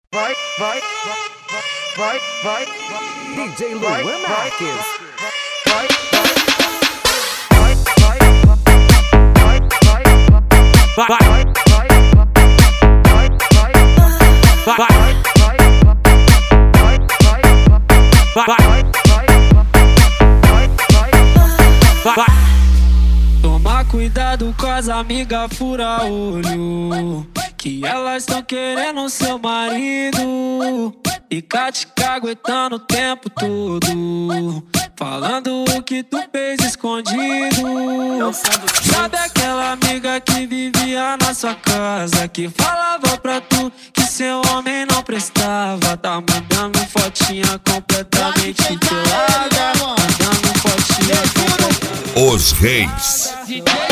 vai, vai, vai, vai, DJ Luan Marques. vai, Toma cuidado com as amigas fura olho, que elas tão querendo seu marido. Fica te caguetando o tempo todo, falando o que tu fez escondido. Sabe aquela amiga que vivia na sua casa, que falava pra tu que seu homem não prestava? Tá mandando fotinha completamente pelada, mandando fotinha completamente. Os Reis.